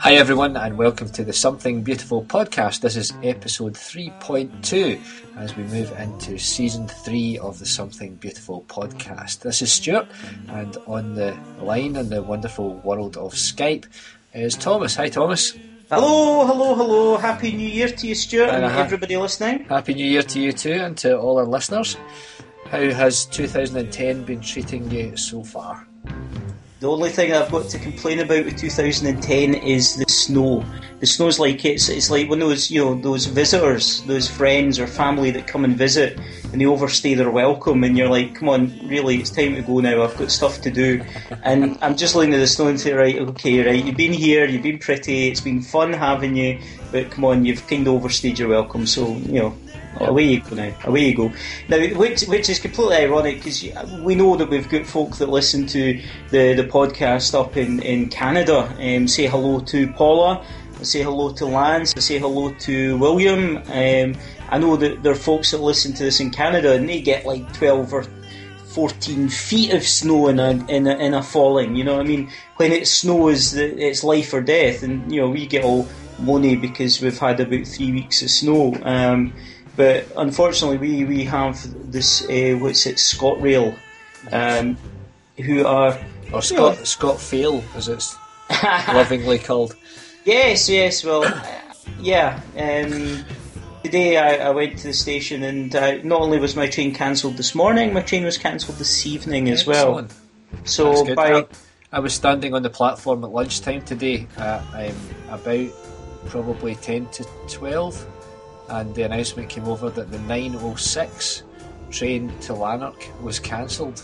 Hi everyone, and welcome to the Something Beautiful podcast. This is episode 3.2 as we move into season 3 of the Something Beautiful podcast. This is Stuart, and on the line in the wonderful world of Skype is Thomas. Hi Thomas. Hello. Happy New Year to you, Stuart, and everybody listening. Happy New Year to you too, and to all our listeners. How has 2010 been treating you so far? The only thing I've got to complain about with 2010 is the snow. The snow's like it's like when those visitors, those friends or family that come and visit and they overstay their welcome, and you're like, come on, really, it's time to go now. I've got stuff to do, and I'm just looking at the snow and say, right, you've been here, you've been pretty, it's been fun having you, but come on, you've kind of overstayed your welcome. So away you go now. Away you go. Now, which is completely ironic because we know that we've got folk that listen to the podcast up in Canada. Say hello to Paula. Say hello to Lance. Say hello to William. I know that there are folks that listen to this in Canada and they get like 12 or 14 feet of snow in a falling. You know what I mean? When it snows, it's life or death, and we get all moany because we've had about 3 weeks of snow. But unfortunately, we have this ScotRail, who are ScotFail, as it's lovingly called. Yes. Well, yeah. Today I went to the station, and not only was my train cancelled this morning, my train was cancelled this evening as well. So I was standing on the platform at lunchtime today, about probably 10 to 12. And the announcement came over that the 9:06 train to Lanark was cancelled.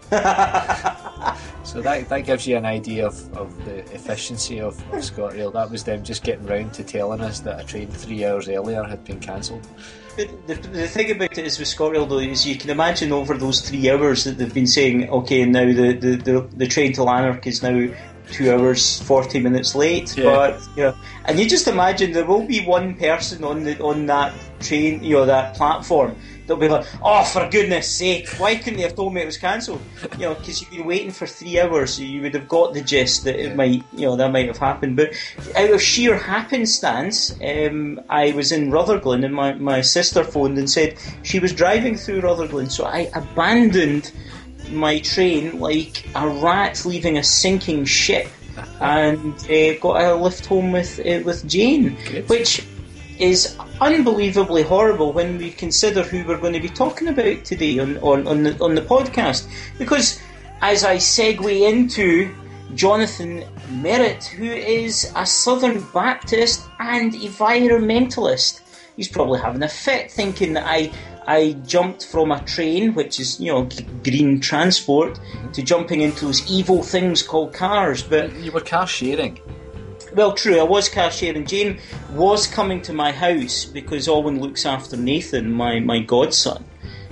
So that gives you an idea of the efficiency of ScotRail. That was them just getting round to telling us that a train 3 hours earlier had been cancelled. The thing about it is with ScotRail though is you can imagine over those 3 hours that they've been saying, okay, now the train to Lanark is now 2 hours 40 minutes late, but and you just imagine there will be one person on that train, that platform, that'll be like, oh, for goodness sake, why couldn't they have told me it was cancelled? Because you've been waiting for 3 hours, so you would have got the gist that it might, that might have happened. But out of sheer happenstance, I was in Rutherglen, and my sister phoned and said she was driving through Rutherglen, so I abandoned my train like a rat leaving a sinking ship, and got a lift home with Jane. Good. Which is unbelievably horrible when we consider who we're going to be talking about today on the podcast, because as I segue into Jonathan Merritt, who is a Southern Baptist and environmentalist, he's probably having a fit thinking that I jumped from a train, which is, green transport, to jumping into those evil things called cars. But you were car sharing. Well, true, I was car sharing. Jane was coming to my house because Owen looks after Nathan, my godson.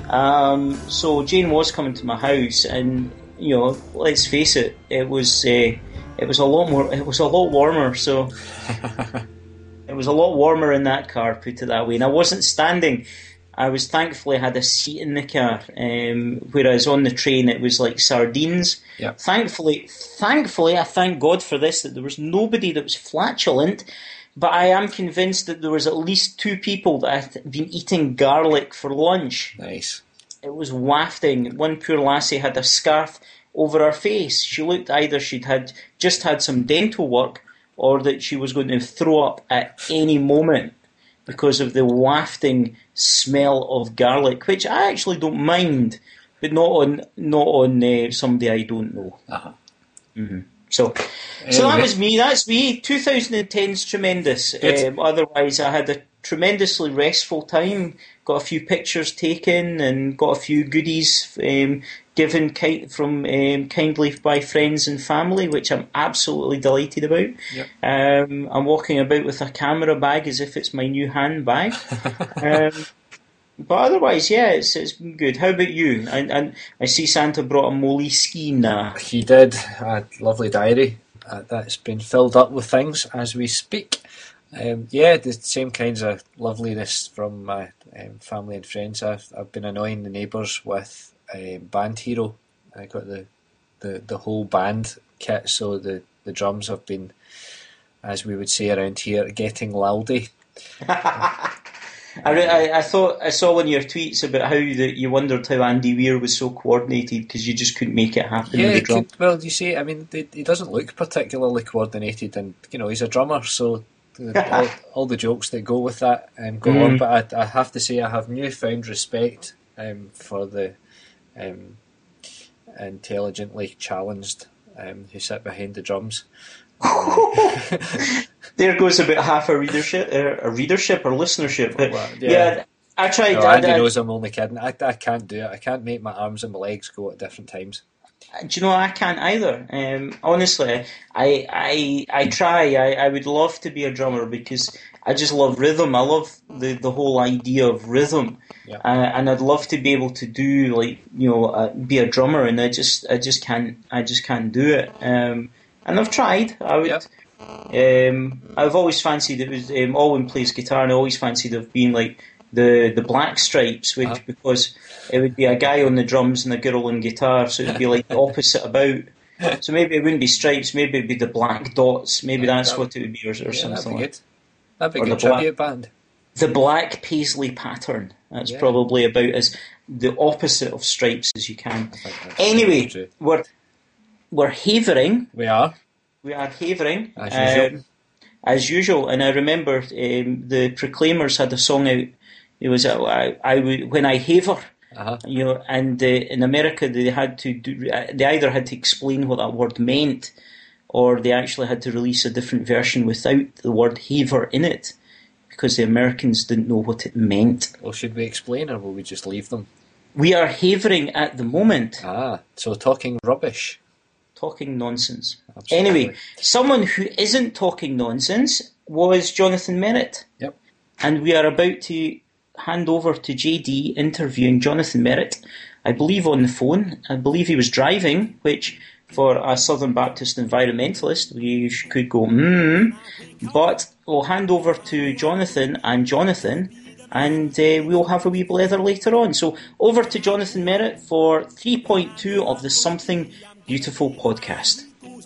So Jane was coming to my house, and let's face it, it was a lot warmer. So. It was a lot warmer in that car, put it that way. And I wasn't standing. I was thankfully had a seat in the car, whereas on the train it was like sardines. Yep. Thankfully, I thank God for this, that there was nobody that was flatulent, but I am convinced that there was at least 2 people that had been eating garlic for lunch. Nice. It was wafting. One poor lassie had a scarf over her face. She looked either she'd just had some dental work, or that she was going to throw up at any moment because of the wafting smell of garlic, which I actually don't mind, but not on somebody I don't know. Uh-huh. Mm-hmm. So that was me. That's me. 2010's tremendous. Otherwise, I had a tremendously restful time. Got a few pictures taken and got a few goodies given kindly by friends and family, which I'm absolutely delighted about. Yep. I'm walking about with a camera bag as if it's my new handbag. But otherwise, it's been good. How about you? And I see Santa brought a Moleskine. He did. A lovely diary that's been filled up with things as we speak. The same kinds of loveliness from my family and friends. I've been annoying the neighbours with Band Hero. I got the whole band kit, so the drums have been as we would say around here, getting laldy. I thought I saw one of your tweets about how you wondered how Andy Weir was so coordinated because you just couldn't make it happen with the drum. Well, you see, I mean, he doesn't look particularly coordinated, and he's a drummer, so all the jokes that go with that go on. But I have to say, I have newfound respect for the intelligently challenged who sit behind the drums. There goes about half a readership or listenership. But I tried. No, Andy knows I'm only kidding. I can't do it. I can't make my arms and my legs go at different times. Do you know, I can't either. Honestly, I try. I would love to be a drummer because I just love rhythm. I love the whole idea of rhythm, and I'd love to be able to do be a drummer, and I just can't do it. And I've tried. I've always fancied it was Alwyn plays guitar, and I always fancied of being like the Black Stripes, which because it would be a guy on the drums and a girl on guitar, so it would be like the opposite about. So maybe it wouldn't be Stripes, maybe it'd be the Black Dots, maybe that's what it would be, or something like that. That'd be a good tribute band. The Black Paisley Pattern. That's probably about as the opposite of Stripes as you can. Anyway, we're havering. We are havering. As usual. And I remember the Proclaimers had a song out. It was when I haver. And in America they either had to explain what that word meant, or they actually had to release a different version without the word haver in it, because the Americans didn't know what it meant. Well, should we explain, or will we just leave them? We are havering at the moment. So talking rubbish. Talking nonsense. Absolutely. Anyway, someone who isn't talking nonsense was Jonathan Merritt. Yep. And we are about to hand over to JD interviewing Jonathan Merritt, I believe on the phone. I believe he was driving, which for a Southern Baptist environmentalist, we could go, But we'll hand over to Jonathan, and we'll have a wee blether later on. So over to Jonathan Merritt for 3.2 of the Something Beautiful podcast.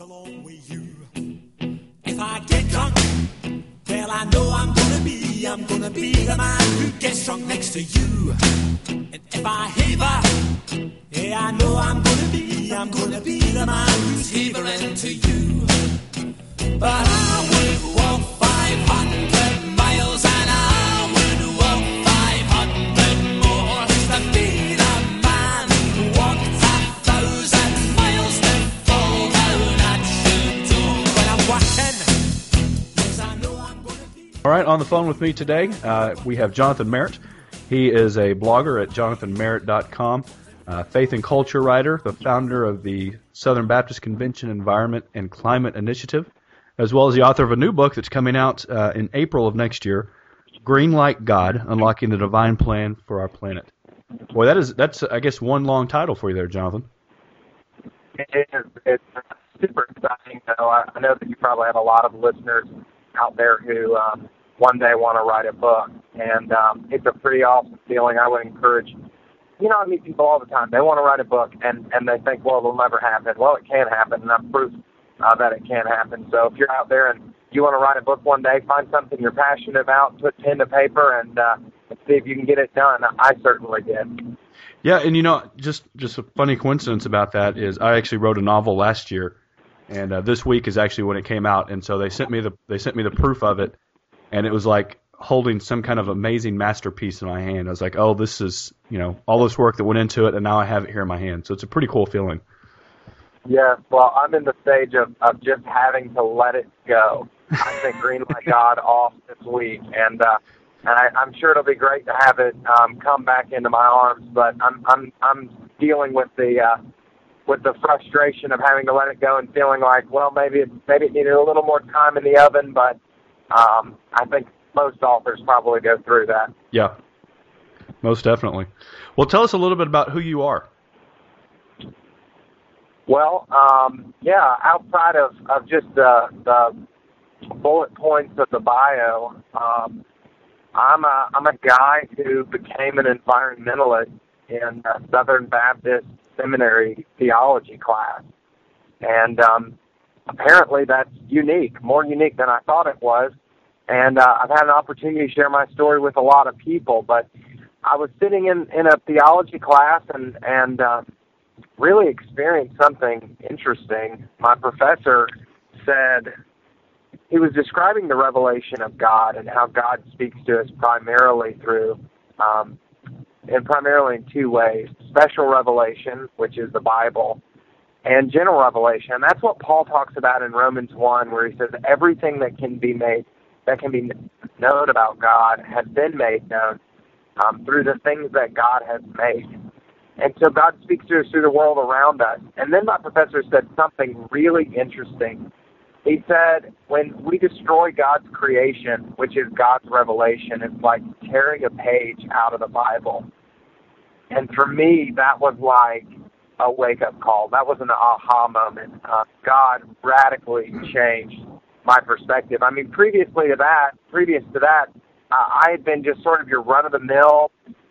If I get drunk, well, I know I'm gonna be the man who gets drunk next to you. And if I haver, yeah, I know I'm gonna be the man who's havering to you. But I would walk 500 miles and I would walk 500 more just to be the man who walked 1,000 miles to fall down at your door. When I'm walking, yes, I know I'm gonna be. All right, on the phone with me today, we have Jonathan Merritt. He is a blogger at jonathanmerritt.com, faith and culture writer, the founder of the Southern Baptist Convention Environment and Climate Initiative, as well as the author of a new book that's coming out in April of next year, Green Like God, Unlocking the Divine Plan for Our Planet. Boy, that's I guess one long title for you there, Jonathan. It's super exciting. I know that you probably have a lot of listeners out there who one day want to write a book, and it's a pretty awesome feeling. I would encourage, I meet people all the time. They want to write a book, and they think, well, it'll never happen. Well, it can happen, and I'm proof that it can happen. So if you're out there and you want to write a book one day, find something you're passionate about, put pen to paper, and see if you can get it done. I certainly did. Yeah, and just a funny coincidence about that is I actually wrote a novel last year, and this week is actually when it came out, and so they sent me the proof of it, and it was like holding some kind of amazing masterpiece in my hand. I was like, oh, this is all this work that went into it, and now I have it here in my hand. So it's a pretty cool feeling. Yeah, well, I'm in the stage of just having to let it go. I think Green Like God off this week, and I'm sure it'll be great to have it come back into my arms. But I'm dealing with the frustration of having to let it go and feeling like, well, maybe it needed a little more time in the oven. But I think most authors probably go through that. Yeah, most definitely. Well, tell us a little bit about who you are. Well, outside of just the bullet points of the bio, I'm a guy who became an environmentalist in a Southern Baptist Seminary theology class, and apparently that's unique, more unique than I thought it was. And I've had an opportunity to share my story with a lot of people, but I was sitting in a theology class and really experienced something interesting. My professor said he was describing the revelation of God and how God speaks to us primarily in two ways: special revelation, which is the Bible, and general revelation. And that's what Paul talks about in Romans 1, where he says everything that can be known about God has been made known through the things that God has made. And so God speaks to us through the world around us. And then my professor said something really interesting. He said, when we destroy God's creation, which is God's revelation, it's like tearing a page out of the Bible. And for me, that was like a wake-up call. That was an aha moment. God radically changed my perspective. I mean, previous to that, I had been just sort of your run-of-the-mill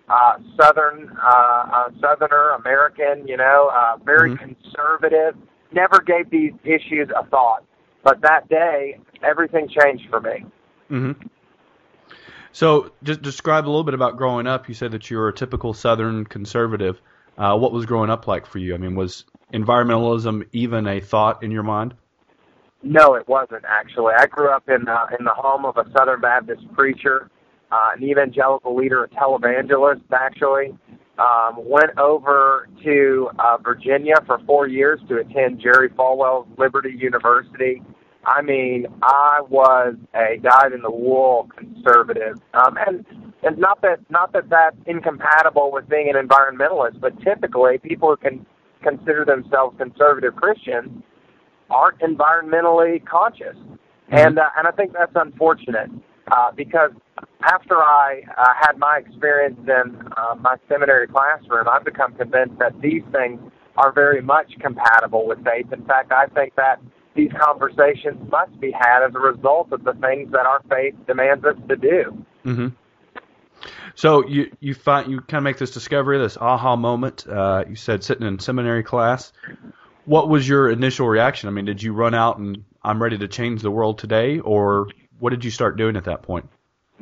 Southerner, American, very conservative, never gave these issues a thought. But that day, everything changed for me. Mm-hmm. So just describe a little bit about growing up. You said that you were a typical Southern conservative. What was growing up like for you? I mean, was environmentalism even a thought in your mind? No, it wasn't, actually. I grew up in the home of a Southern Baptist preacher, an evangelical leader, a televangelist, actually. Went over to Virginia for 4 years to attend Jerry Falwell's Liberty University. I mean, I was a dyed-in-the-wool conservative. And not that that's incompatible with being an environmentalist, but typically people who can consider themselves conservative Christians aren't environmentally conscious. And I think that's unfortunate because after I had my experience in my seminary classroom, I've become convinced that these things are very much compatible with faith. In fact, I think that these conversations must be had as a result of the things that our faith demands us to do. Mm-hmm. So you kind of make this discovery, this aha moment. You said sitting in seminary class. What was your initial reaction? I mean, did you run out and I'm ready to change the world today, or what did you start doing at that point?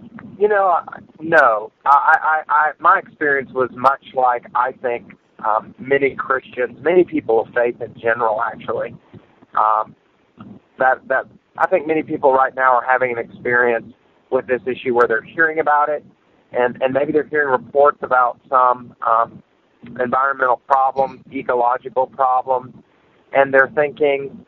No. My experience was much like I think many Christians, many people of faith in general, actually. That I think many people right now are having an experience with this issue where they're hearing about it, and maybe they're hearing reports about some environmental problems, ecological problems, and they're thinking,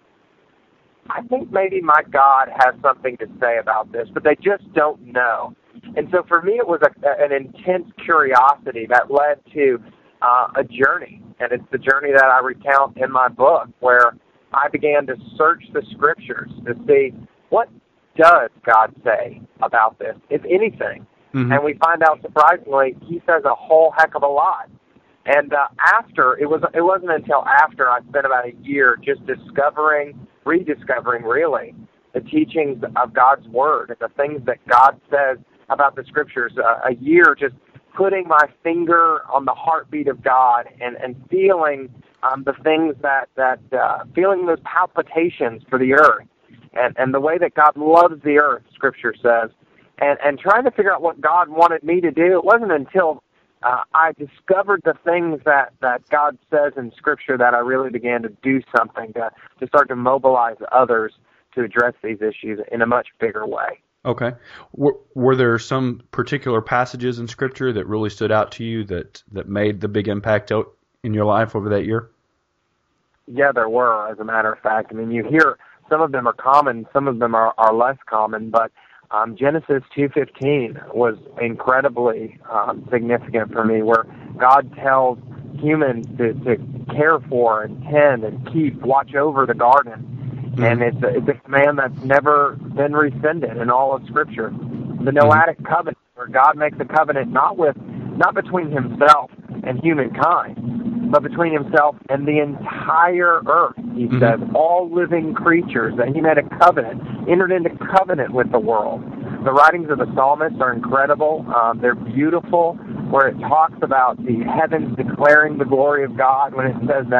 I think maybe my God has something to say about this, but they just don't know. And so for me, it was an intense curiosity that led to a journey, and it's the journey that I recount in my book, where I began to search the Scriptures to see what does God say about this, if anything. Mm-hmm. And we find out, surprisingly, he says a whole heck of a lot. And it wasn't until after I spent about a year just rediscovering really, the teachings of God's Word and the things that God says about the Scriptures, a year just putting my finger on the heartbeat of God and feeling the things feeling those palpitations for the earth and the way that God loves the earth, Scripture says, and trying to figure out what God wanted me to do. It wasn't until I discovered the things that God says in Scripture that I really began to do something to start to mobilize others to address these issues in a much bigger way. Okay. Were there some particular passages in Scripture that really stood out to you that made the big impact out in your life over that year? Yeah, there were, as a matter of fact. I mean, you hear some of them are common, some of them are less common, but Genesis 2:15 was incredibly significant for me, where God tells humans to care for and tend and watch over the garden. Mm-hmm. And it's a command that's never been rescinded in all of Scripture. The Noahic covenant, where God makes a covenant not between himself and humankind, but between himself and the entire earth. He says, all living creatures, that he made a covenant, entered into covenant with the world. The writings of the psalmists are incredible. They're beautiful, where it talks about the heavens declaring the glory of God, when it says that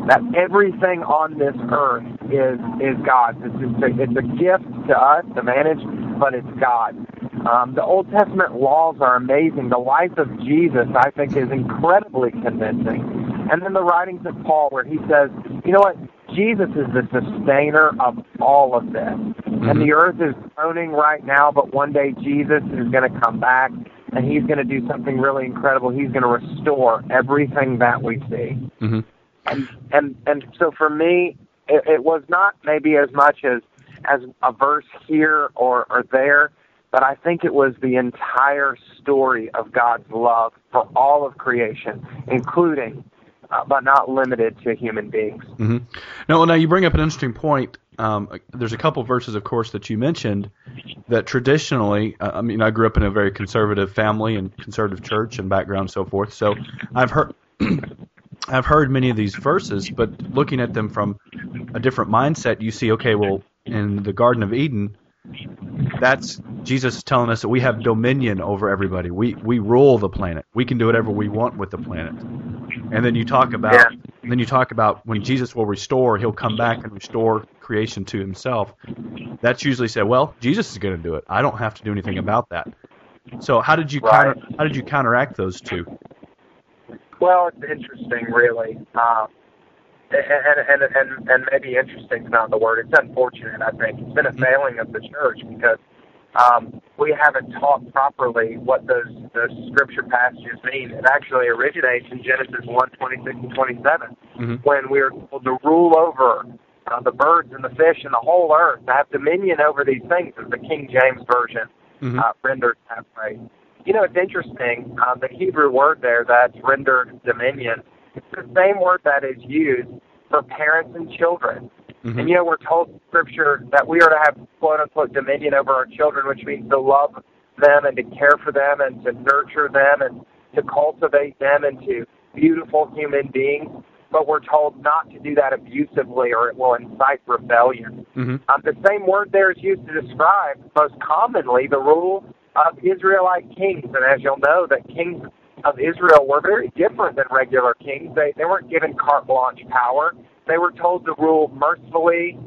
that everything on this earth is God's. It's a gift to us to manage, but it's God. The Old Testament laws are amazing. The life of Jesus, I think, is incredibly convincing. And then the writings of Paul, where he says, you know what? Jesus is the sustainer of all of this. And the earth is groaning right now, but one day Jesus is going to come back, and he's going to do something really incredible. He's going to restore everything that we see. Mm-hmm. And so for me, it was not maybe as much as a verse here or there, but I think it was the entire story of God's love for all of creation, including, but not limited to, human beings. Mm-hmm. Now you bring up an interesting point. There's a couple verses, of course, that you mentioned that traditionally, I grew up in a very conservative family and conservative church and background and so forth, so I've heard many of these verses, but looking at them from a different mindset, you see, okay, well, in the Garden of Eden, that's Jesus is telling us that we have dominion over everybody. We rule the planet. We can do whatever we want with the planet. And then you talk about when Jesus will restore, he'll come back and restore creation to himself. That's usually said, well, Jesus is going to do it. I don't have to do anything about that. So how did you counteract those two? Well, it's interesting, really, and maybe interesting is not the word. It's unfortunate, I think. It's been a failing of the church because we haven't taught properly what those scripture passages mean. It actually originates in Genesis 1:26 and 27, when we're told to rule over the birds and the fish and the whole earth, to have dominion over these things, as the King James Version renders that phrase. You know, it's interesting, the Hebrew word there that's rendered dominion, it's the same word that is used for parents and children. And, we're told in Scripture that we are to have, quote-unquote, dominion over our children, which means to love them and to care for them and to nurture them and to cultivate them into beautiful human beings. But we're told not to do that abusively or it will incite rebellion. The same word there is used to describe, most commonly, the rule of Israelite kings. And as you'll know, that kings of Israel were very different than regular kings. They weren't given carte blanche power. They were told to rule mercifully,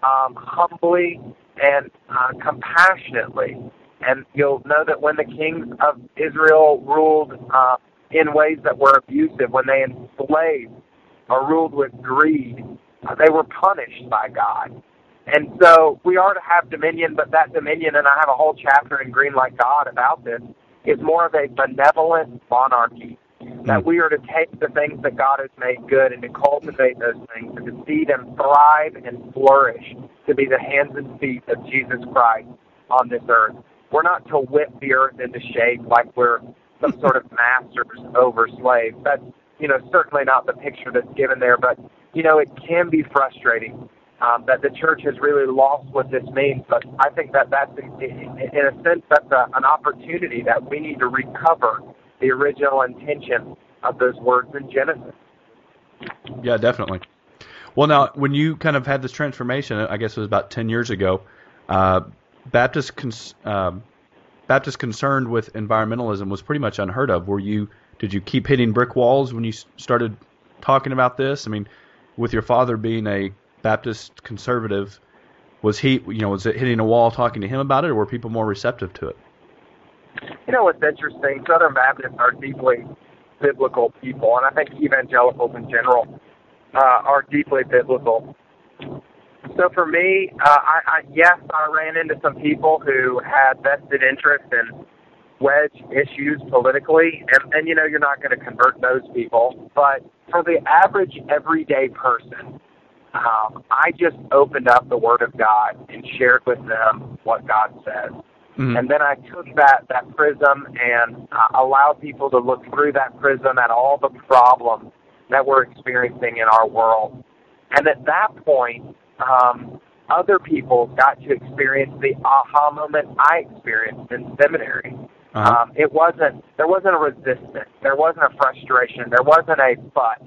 humbly, and compassionately. And you'll know that when the kings of Israel ruled in ways that were abusive, when they enslaved or ruled with greed, they were punished by God. And so we are to have dominion, but that dominion, and I have a whole chapter in Green Like God about this, is more of a benevolent monarchy. That we are to take the things that God has made good and to cultivate those things and to see them thrive and flourish, to be the hands and feet of Jesus Christ on this earth. We're not to whip the earth into shape like we're some sort of masters over slaves. That's, certainly not the picture that's given there, but, it can be frustrating that the church has really lost what this means, but I think that's, in a sense, that's an opportunity that we need to recover the original intention of those words in Genesis. Yeah, definitely. Well, now, when you kind of had this transformation, I guess it was about 10 years ago, Baptist concerned with environmentalism was pretty much unheard of. Did you keep hitting brick walls when you started talking about this? I mean, with your father being a Baptist conservative, was it hitting a wall talking to him about it, or were people more receptive to it? What's interesting, Southern Baptists are deeply biblical people, and I think evangelicals in general are deeply biblical. So for me, I ran into some people who had vested interest in wedge issues politically, and you're not going to convert those people, but for the average everyday person, I just opened up the Word of God and shared with them what God says. And then I took that prism and allowed people to look through that prism at all the problems that we're experiencing in our world. And at that point, other people got to experience the aha moment I experienced in seminary. There wasn't a resistance. There wasn't a frustration. There wasn't a but.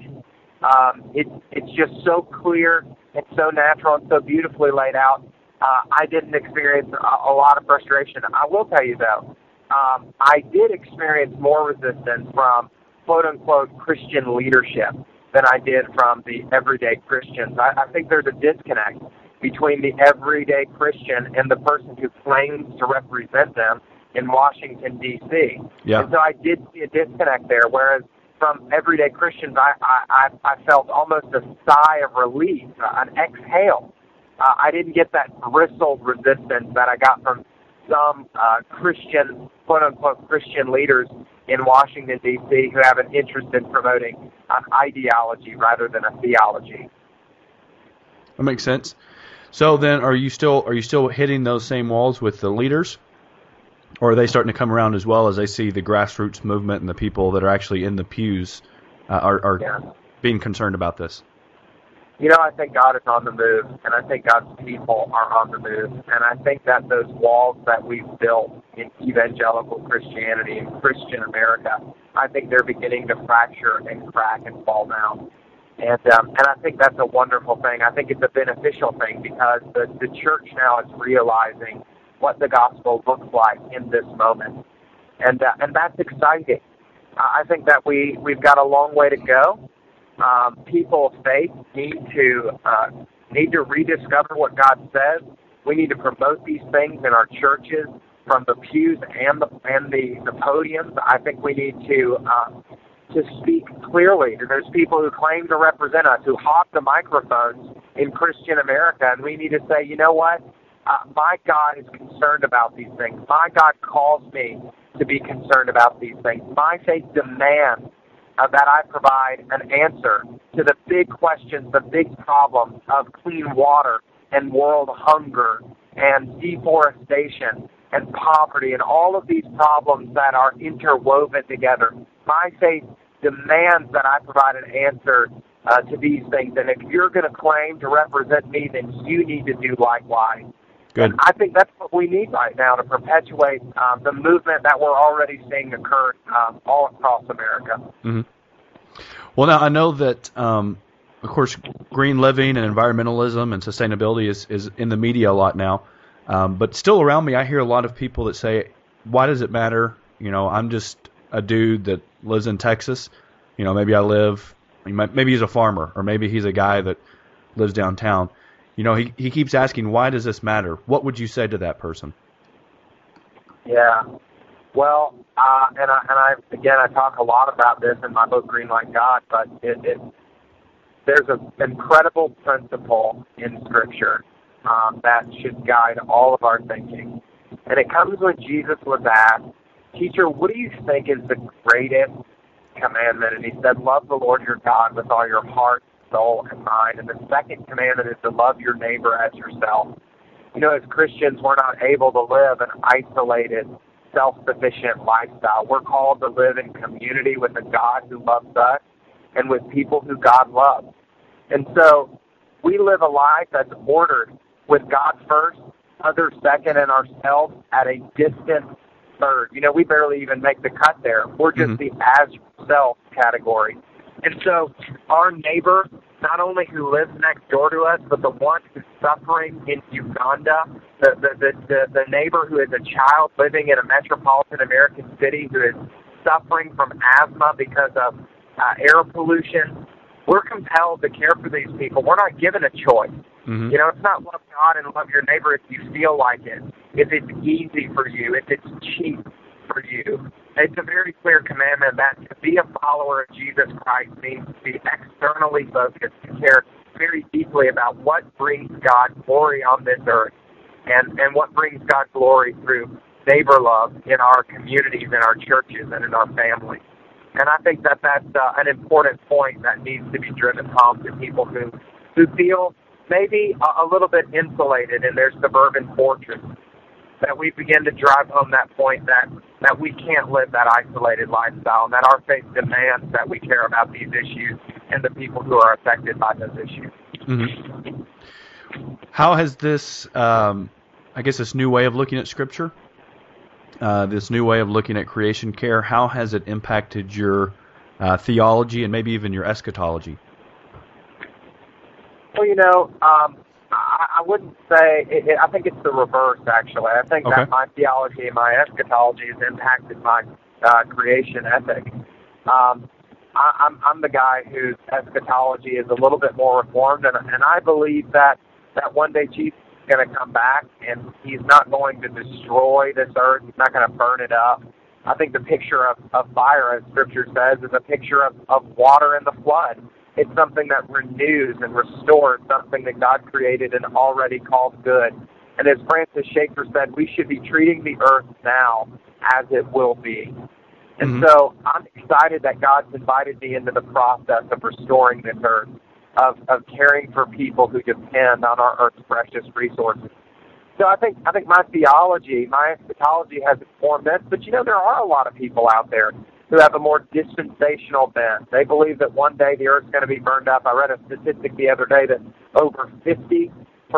It's just so clear and so natural and so beautifully laid out. I didn't experience a lot of frustration. I will tell you, though, I did experience more resistance from quote-unquote Christian leadership than I did from the everyday Christians. I think there's a disconnect between the everyday Christian and the person who claims to represent them in Washington, D.C. Yeah. And so I did see a disconnect there, whereas from everyday Christians, I felt almost a sigh of relief, an exhale. I didn't get that bristled resistance that I got from some Christian, quote-unquote Christian leaders in Washington, D.C. who have an interest in promoting an ideology rather than a theology. That makes sense. So then, are you still hitting those same walls with the leaders, or are they starting to come around as well as they see the grassroots movement and the people that are actually in the pews are being concerned about this? You know, I think God is on the move, and I think God's people are on the move, and I think that those walls that we've built in evangelical Christianity and Christian America, I think they're beginning to fracture and crack and fall down. And I think that's a wonderful thing. I think it's a beneficial thing because the church now is realizing what the gospel looks like in this moment. And that's exciting. I think that we've got a long way to go. People of faith need to rediscover what God says. We need to promote these things in our churches from the pews and the podiums. I think we need to speak clearly. There's people who claim to represent us, who hog the microphones in Christian America, and we need to say, you know what? My God is concerned about these things. My God calls me to be concerned about these things. My faith demands that I provide an answer to the big questions, the big problems of clean water and world hunger and deforestation and poverty and all of these problems that are interwoven together. My faith demands that I provide an answer to these things. And if you're going to claim to represent me, then you need to do likewise. Good. And I think that's what we need right now to perpetuate the movement that we're already seeing occur all across America. Mm-hmm. Well, now I know that, of course, green living and environmentalism and sustainability is in the media a lot now. But still around me, I hear a lot of people that say, why does it matter? You know, I'm just a dude that lives in Texas. You know, maybe he's a farmer, or maybe he's a guy that lives downtown. You know, he keeps asking, why does this matter? What would you say to that person? Yeah. Well, I talk a lot about this in my book, Green Like God, but there's an incredible principle in Scripture that should guide all of our thinking. And it comes when Jesus was asked, Teacher, what do you think is the greatest commandment? And he said, love the Lord your God with all your heart, soul, and mind. And the second commandment is to love your neighbor as yourself. You know, as Christians, we're not able to live an isolated, self-sufficient lifestyle. We're called to live in community with a God who loves us and with people who God loves. And so we live a life that's ordered with God first, others second, and ourselves at a distant third. You know, we barely even make the cut there. We're just the as yourself category. And so our neighbor, not only who lives next door to us, but the one who's suffering in Uganda, the neighbor who is a child living in a metropolitan American city who is suffering from asthma because of air pollution, we're compelled to care for these people. We're not given a choice. You know, it's not love God and love your neighbor if you feel like it, if it's easy for you, if it's cheap for you. It's a very clear commandment that to be a follower of Jesus Christ means to be externally focused, to care very deeply about what brings God glory on this earth and what brings God glory through neighbor love in our communities, in our churches, and in our families. And I think that that's an important point that needs to be driven home to people who feel maybe a little bit insulated in their suburban fortress, that we begin to drive home that point that we can't live that isolated lifestyle, and that our faith demands that we care about these issues and the people who are affected by those issues. Mm-hmm. How has this, this new way of looking at Scripture, this new way of looking at creation care, how has it impacted your theology and maybe even your eschatology? Well, you know, I wouldn't say, I think it's the reverse, actually. I think that my theology and my eschatology is impacted by creation ethic. I'm the guy whose eschatology is a little bit more reformed, and I believe that one day Jesus is going to come back, and he's not going to destroy this earth. He's not going to burn it up. I think the picture of fire, as Scripture says, is a picture of water in the flood. It's something that renews and restores something that God created and already called good. And as Francis Schaeffer said, we should be treating the earth now as it will be. And so I'm excited that God's invited me into the process of restoring this earth, of caring for people who depend on our earth's precious resources. So I think my theology, my eschatology has informed this, but there are a lot of people out there who have a more dispensational bent. They believe that one day the earth's going to be burned up. I read a statistic the other day that over 50%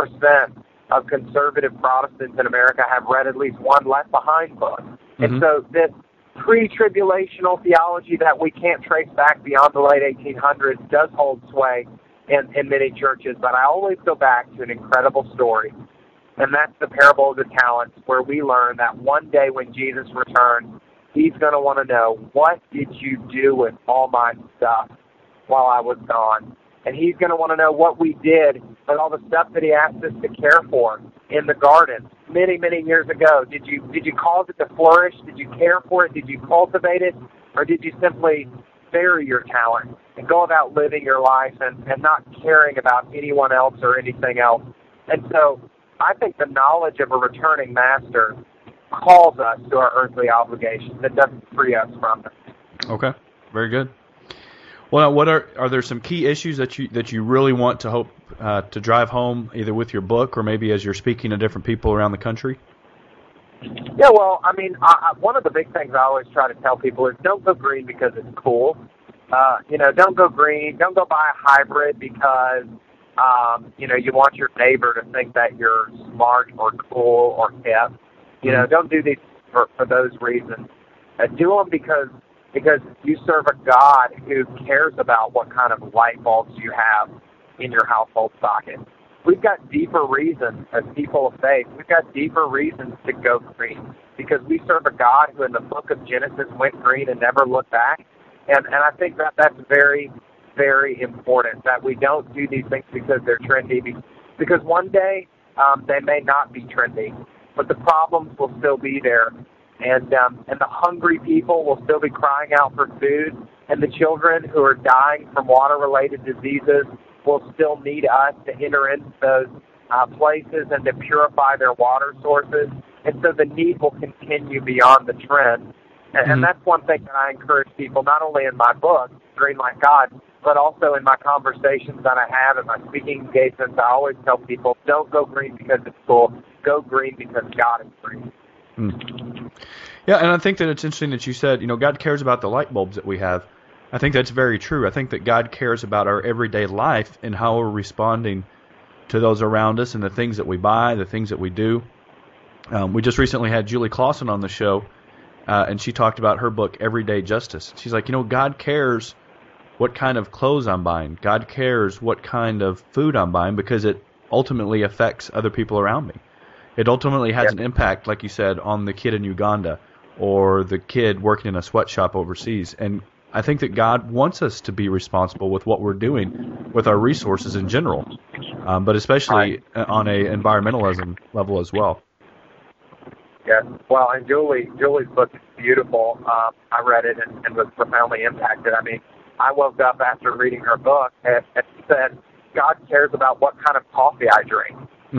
of conservative Protestants in America have read at least one Left Behind book. And so this pre-tribulational theology that we can't trace back beyond the late 1800s does hold sway in many churches, but I always go back to an incredible story, and that's the parable of the talents, where we learn that one day when Jesus returns, he's going to want to know, what did you do with all my stuff while I was gone? And he's going to want to know what we did with all the stuff that he asked us to care for in the garden many, many years ago. Did you cause it to flourish? Did you care for it? Did you cultivate it? Or did you simply bury your talent and go about living your life and not caring about anyone else or anything else? And so I think the knowledge of a returning master calls us to our earthly obligations. It doesn't free us from them. Okay, very good. Well, what are there some key issues that you really want to hope to drive home, either with your book or maybe as you're speaking to different people around the country? Yeah, well, I mean, one of the big things I always try to tell people is don't go green because it's cool. Don't go green. Don't go buy a hybrid because you want your neighbor to think that you're smart or cool or hip. Don't do these for those reasons. Do them because you serve a God who cares about what kind of light bulbs you have in your household socket. We've got deeper reasons as people of faith. We've got deeper reasons to go green because we serve a God who in the book of Genesis went green and never looked back. And I think that's very, very important, that we don't do these things because they're trendy, because one day they may not be trendy, but the problems will still be there. And the hungry people will still be crying out for food, and the children who are dying from water-related diseases will still need us to enter into those places and to purify their water sources. And so the need will continue beyond the trend. And that's one thing that I encourage people, not only in my book, Green Like God, but also in my conversations that I have in my speaking engagements. I always tell people, don't go green because it's cool. Go green because God is green. Yeah, and I think that it's interesting that you said, God cares about the light bulbs that we have. I think that's very true. I think that God cares about our everyday life and how we're responding to those around us and the things that we buy, the things that we do. We just recently had Julie Clausen on the show, and she talked about her book, Everyday Justice. She's like, God cares what kind of clothes I'm buying. God cares what kind of food I'm buying because it ultimately affects other people around me. It ultimately has an impact, like you said, on the kid in Uganda or the kid working in a sweatshop overseas. And I think that God wants us to be responsible with what we're doing with our resources in general, but especially on a environmentalism level as well. Yes. Well, and Julie's book is beautiful. I read it and was profoundly impacted. I mean, I woke up after reading her book and said, God cares about what kind of coffee I drink.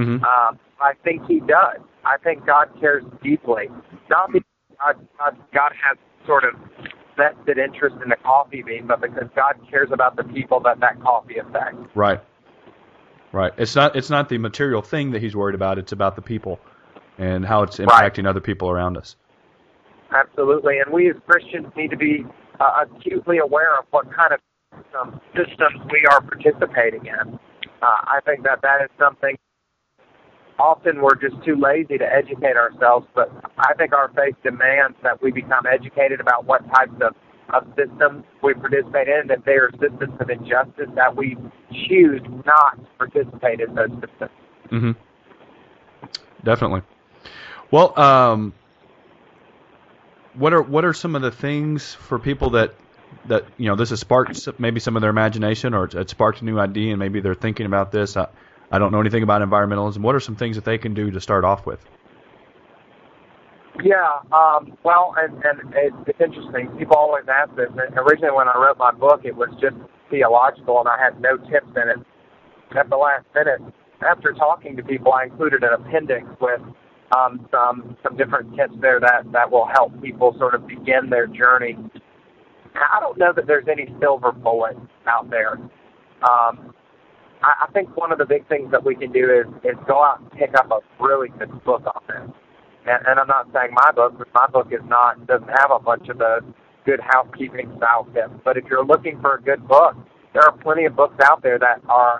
I think he does. I think God cares deeply. Not because God has sort of vested interest in the coffee bean, but because God cares about the people that coffee affects. Right. It's not the material thing that he's worried about. It's about the people and how it's impacting other people around us. Absolutely. And we as Christians need to be acutely aware of what kind of systems we are participating in. I think that is something. Often we're just too lazy to educate ourselves, but I think our faith demands that we become educated about what types of systems we participate in, that they are systems of injustice, that we choose not to participate in those systems. Definitely. Well, what are some of the things for people that that this has sparked maybe some of their imagination, or it sparked a new idea, and maybe they're thinking about this. I don't know anything about environmentalism. What are some things that they can do to start off with? Yeah, well, and it's interesting. People always ask this. And originally, when I wrote my book, it was just theological, and I had no tips in it. At the last minute, after talking to people, I included an appendix with some different tips there that will help people sort of begin their journey. I don't know that there's any silver bullet out there. I think one of the big things that we can do is go out and pick up a really good book on this. And I'm not saying my book, because my book doesn't have a bunch of the good housekeeping style tips. But if you're looking for a good book, there are plenty of books out there that are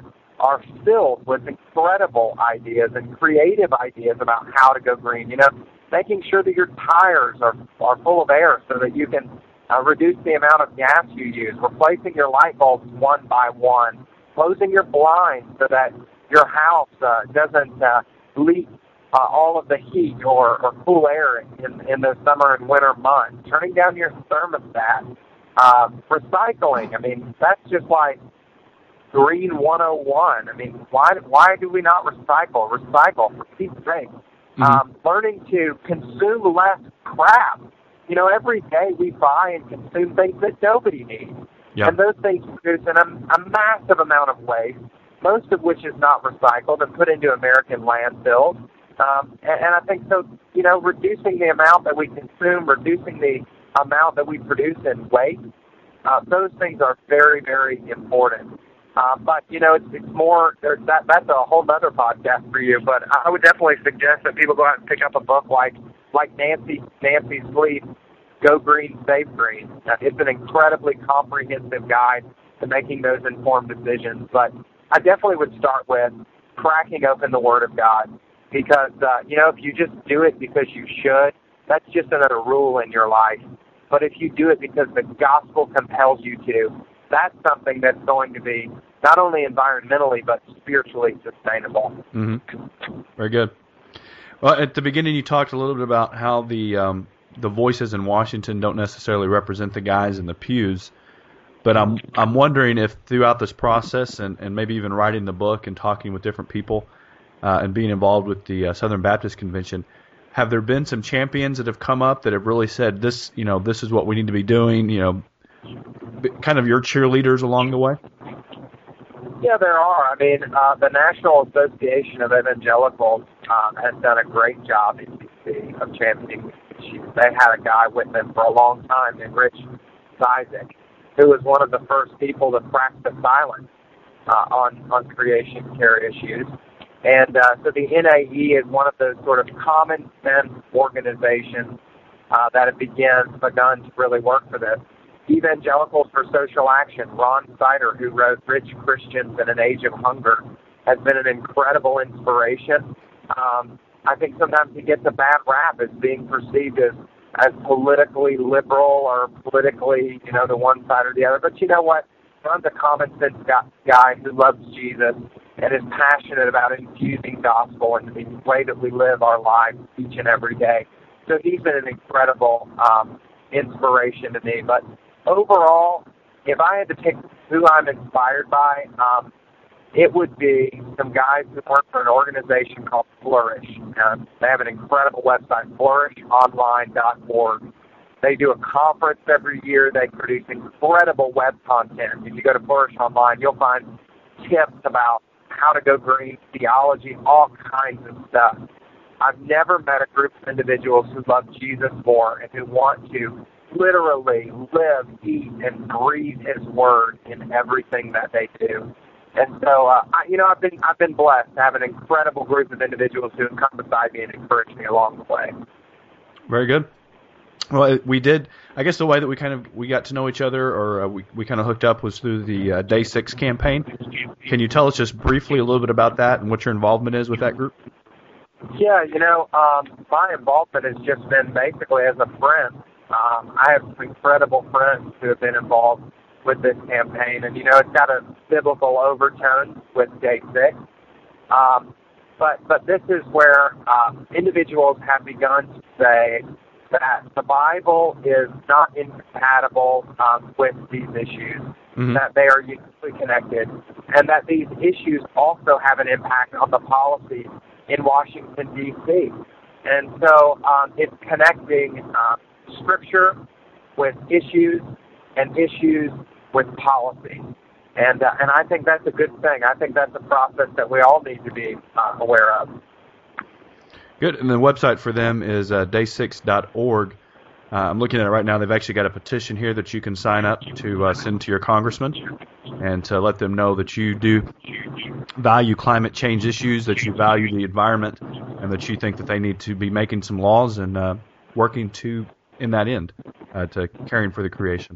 filled with incredible ideas and creative ideas about how to go green. Making sure that your tires are full of air so that you can reduce the amount of gas you use, replacing your light bulbs one by one, closing your blinds so that your house doesn't leak all of the heat or cool air in the summer and winter months, turning down your thermostat, recycling. I mean, that's just like Green 101. I mean, why do we not recycle? Recycle, for Pete's sake. Learning to consume less crap. Every day we buy and consume things that nobody needs. Yep. And those things produce a massive amount of waste, most of which is not recycled and put into American landfills. And I think so, reducing the amount that we consume, reducing the amount that we produce in waste, those things are very, very important. But, it's more, that's a whole other podcast for you, but I would definitely suggest that people go out and pick up a book like Nancy Sleeth's Go Green, Save Green. It's an incredibly comprehensive guide to making those informed decisions. But I definitely would start with cracking open the Word of God. Because, if you just do it because you should, that's just another rule in your life. But if you do it because the gospel compels you to, that's something that's going to be not only environmentally but spiritually sustainable. Mm-hmm. Very good. Well, at the beginning you talked a little bit about how the voices in Washington don't necessarily represent the guys in the pews. But I'm wondering if throughout this process and maybe even writing the book and talking with different people, and being involved with the Southern Baptist Convention, have there been some champions that have come up that have really said this is what we need to be doing, kind of your cheerleaders along the way? Yeah, there are. I mean, the National Association of Evangelicals has done a great job in D.C. of championing issues. They had a guy with them for a long time named Rich Cizik, who was one of the first people to crack the silence on creation care issues. And so the NAE is one of those sort of common sense organizations that have begun to really work for this. Evangelicals for Social Action, Ron Sider, who wrote Rich Christians in an Age of Hunger, has been an incredible inspiration. I think sometimes he gets a bad rap as being perceived as politically liberal or politically, the one side or the other. But you know what? Ron's a common sense guy who loves Jesus and is passionate about infusing gospel into the way that we live our lives each and every day. So he's been an incredible inspiration to me. But overall, if I had to pick who I'm inspired by, it would be some guys who work for an organization called Flourish. They have an incredible website, flourishonline.org. They do a conference every year. They produce incredible web content. If you go to Flourish Online, you'll find tips about how to go green, theology, all kinds of stuff. I've never met a group of individuals who love Jesus more and who want to literally live, eat, and breathe His Word in everything that they do. And so, I've been blessed to have an incredible group of individuals who have come beside me and encouraged me along the way. Very good. Well, we did. I guess the way that we got to know each other, or we kind of hooked up, was through the Day 6 campaign. Can you tell us just briefly a little bit about that and what your involvement is with that group? Yeah, my involvement has just been basically as a friend. I have some incredible friends who have been involved with this campaign, and it's got a biblical overtone with Day 6. But this is where individuals have begun to say, that the Bible is not incompatible with these issues, that they are uniquely connected, and that these issues also have an impact on the policy in Washington, D.C. And so it's connecting Scripture with issues and issues with policy. And I think that's a good thing. I think that's a process that we all need to be aware of. Good. And the website for them is day6.org. I'm looking at it right now. They've actually got a petition here that you can sign up to send to your congressman and to let them know that you do value climate change issues, that you value the environment, and that you think that they need to be making some laws and working in that end to caring for the creation.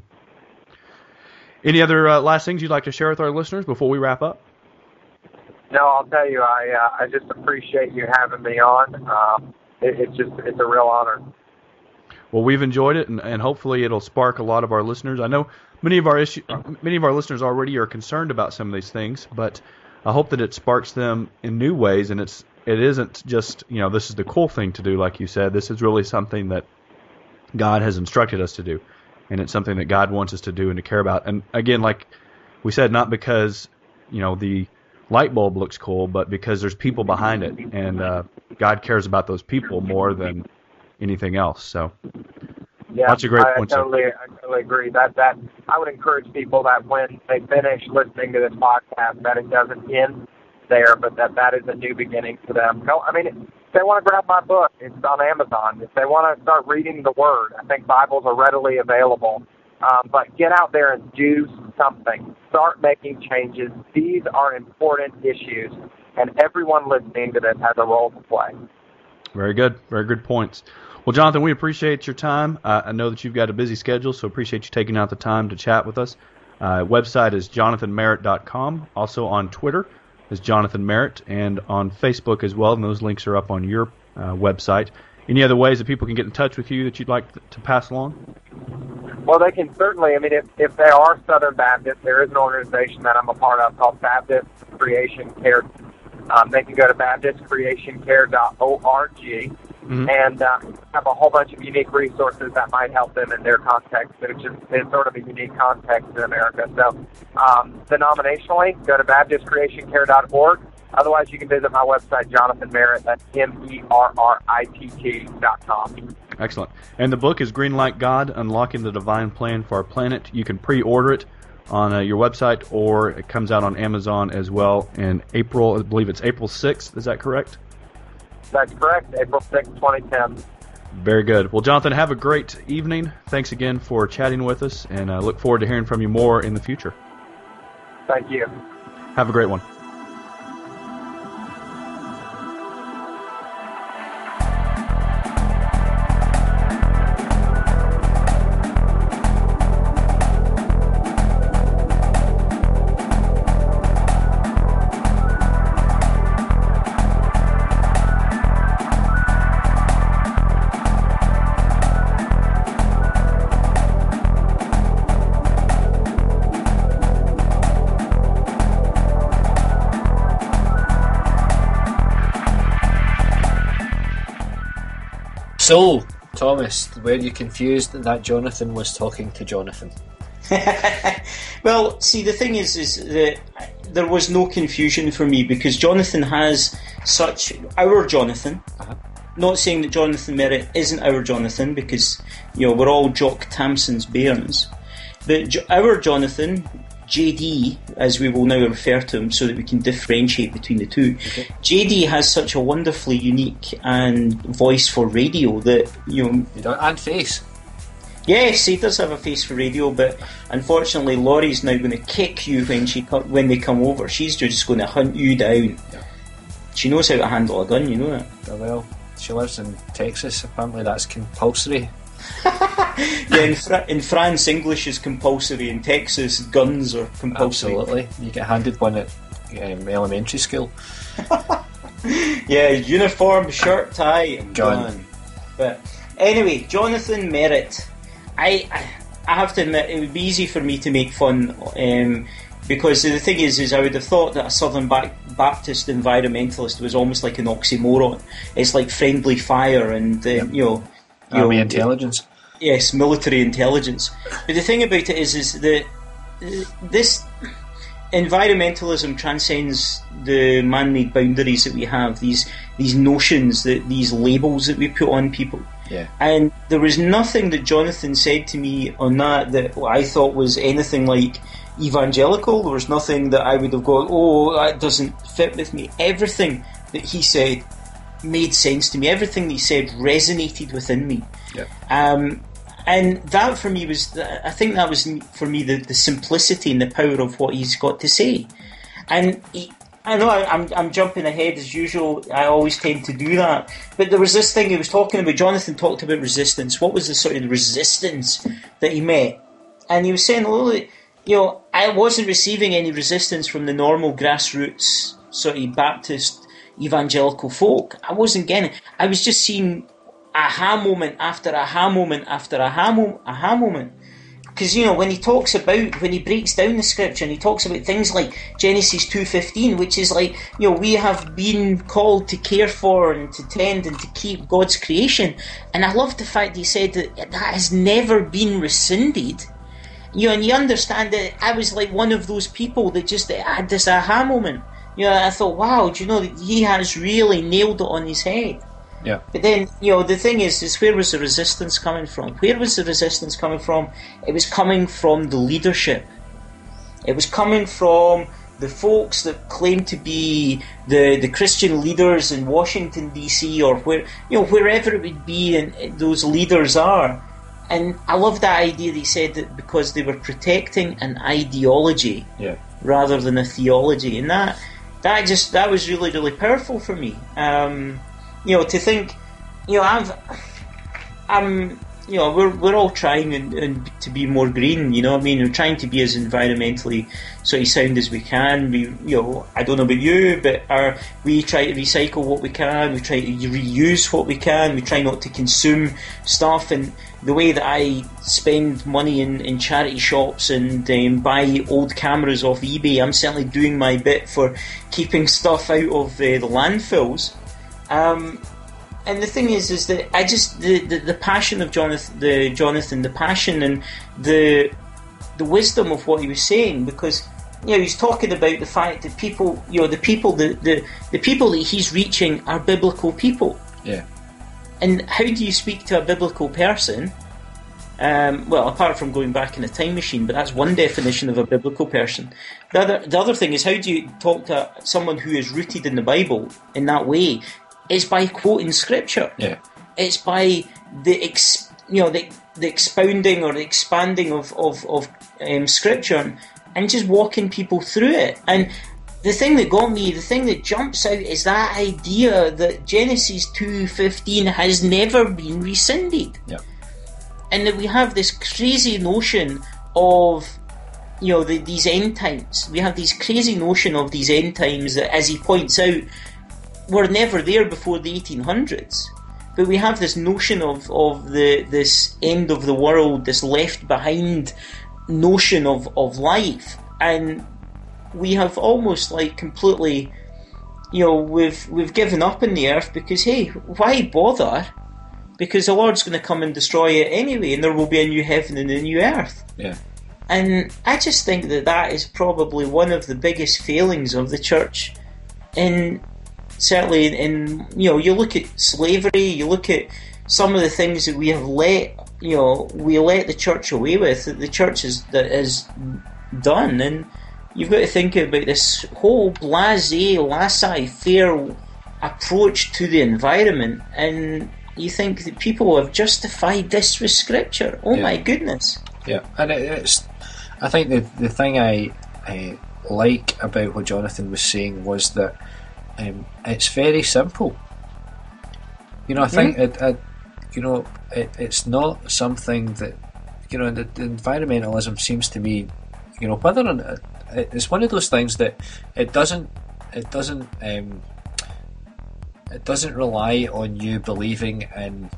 Any other last things you'd like to share with our listeners before we wrap up? No, I'll tell you, I just appreciate you having me on. It's a real honor. Well, we've enjoyed it, and hopefully it'll spark a lot of our listeners. I know many of our listeners already are concerned about some of these things, but I hope that it sparks them in new ways, and it isn't just, this is the cool thing to do, like you said. This is really something that God has instructed us to do, and it's something that God wants us to do and to care about. And again, like we said, not because, the light bulb looks cool, but because there's people behind it, and God cares about those people more than anything else. So, yeah, lots of great points. I totally agree. That I would encourage people that when they finish listening to this podcast, that it doesn't end there, but that is a new beginning for them. No, I mean, if they want to grab my book, it's on Amazon. If they want to start reading the Word, I think Bibles are readily available. But get out there and do something. Start making changes. These are important issues, and everyone listening to this has a role to play. Very good. Very good points. Well, Jonathan, we appreciate your time. I know that you've got a busy schedule, so appreciate you taking out the time to chat with us. Website is jonathanmerritt.com. Also on Twitter is Jonathan Merritt, and on Facebook as well, and those links are up on your website. Any other ways that people can get in touch with you that you'd like to pass along? Well, they can certainly. I mean, if they are Southern Baptist, there is an organization that I'm a part of called Baptist Creation Care. They can go to baptistcreationcare.org and have a whole bunch of unique resources that might help them in their context. It's sort of a unique context in America. So denominationally, go to baptistcreationcare.org. Otherwise, you can visit my website, Jonathan Merritt. That's MERRITT.com. Excellent. And the book is Green Like God, Unlocking the Divine Plan for Our Planet. You can pre-order it on your website, or it comes out on Amazon as well in April. I believe it's April 6th. Is that correct? That's correct. April 6th, 2010. Very good. Well, Jonathan, have a great evening. Thanks again for chatting with us, and I look forward to hearing from you more in the future. Thank you. Have a great one. So, Thomas, were you confused that Jonathan was talking to Jonathan? Well, see, the thing is that there was no confusion for me, because Jonathan has such... Our Jonathan. Not saying that Jonathan Merritt isn't our Jonathan, because, we're all Jock Tamson's bairns. But our Jonathan, JD, as we will now refer to him, so that we can differentiate between the two. Okay. JD has such a wonderfully unique and voice for radio that and face. Yes, he does have a face for radio, but unfortunately, Laurie's now going to kick you when they come over. She's just going to hunt you down. Yeah. She knows how to handle a gun, you know that. Well, she lives in Texas. Apparently, that's compulsory. Yeah, in France, English is compulsory. In Texas, guns are compulsory. Absolutely. You get handed one at elementary school. Yeah, uniform, shirt, tie, and gun. But anyway, Jonathan Merritt. I have to admit, it would be easy for me to make fun, because the thing is I would have thought that a Southern Baptist environmentalist was almost like an oxymoron. It's like friendly fire and, Army intelligence. Yes, military intelligence. But the thing about it is that this environmentalism transcends the man-made boundaries that we have. These notions, these labels that we put on people. Yeah. And there was nothing that Jonathan said to me on that I thought was anything like evangelical. There was nothing that I would have gone, oh, that doesn't fit with me. Everything that he said made sense to me. Everything that he said resonated within me. Yeah. And that for me I think that was for me the simplicity and the power of what he's got to say. And I know I'm jumping ahead as usual. I always tend to do that. But there was this thing he was talking about. Jonathan talked about resistance. What was the sort of resistance that he met? And he was saying, I wasn't receiving any resistance from the normal grassroots sort of Baptist evangelical folk. I wasn't getting it. I was just seeing aha moment after aha moment after aha moment. Because, when he breaks down the scripture and he talks about things like Genesis 2:15, which is like, we have been called to care for and to tend and to keep God's creation. And I love the fact he said that has never been rescinded. And you understand that I was like one of those people that just had this aha moment. I thought, wow, that he has really nailed it on his head. Yeah. But then, the thing is where was the resistance coming from? Where was the resistance coming from? It was coming from the leadership. It was coming from the folks that claim to be the Christian leaders in Washington, D.C., or wherever it would be and those leaders are. And I love that idea that he said that because they were protecting an ideology rather than a theology. And that was really, really powerful for me. To think, we're all trying and to be more green. We're trying to be as environmentally sort of sound as we can. I don't know about you, but we try to recycle what we can. We try to reuse what we can. We try not to consume stuff. And the way that I spend money in charity shops and buy old cameras off eBay, I'm certainly doing my bit for keeping stuff out of the landfills. And the thing is that I just the passion of Jonathan, the passion and the wisdom of what he was saying, because he's talking about the fact that people, the people that he's reaching are biblical people. Yeah. And how do you speak to a biblical person? Well, apart from going back in a time machine, but that's one definition of a biblical person. The other thing is, how do you talk to someone who is rooted in the Bible in that way? It's by quoting scripture. Yeah. It's by the expounding or the expanding of scripture and just walking people through it. And the thing that got me, the thing that jumps out, is that idea that Genesis 2:15 has never been rescinded. Yeah. And that we have this crazy notion of these end times. We have this crazy notion of these end times that, as he points out, were never there before the 1800s. But we have this notion of this end of the world, this left behind notion of life, and we have almost like completely, we've given up on the earth because, hey, why bother? Because the Lord's going to come and destroy it anyway, and there will be a new heaven and a new earth. Yeah. And I just think that is probably one of the biggest failings of the church. And certainly you look at slavery, you look at some of the things that we have let the church away with, that the church has done, and you've got to think about this whole laissez-faire approach to the environment, and you think that people have justified this with scripture. My goodness. Yeah, and I think the thing I like about what Jonathan was saying was that it's very simple. I think it's not something that the environmentalism seems to me, whether or not it's one of those things that it doesn't rely on you believing in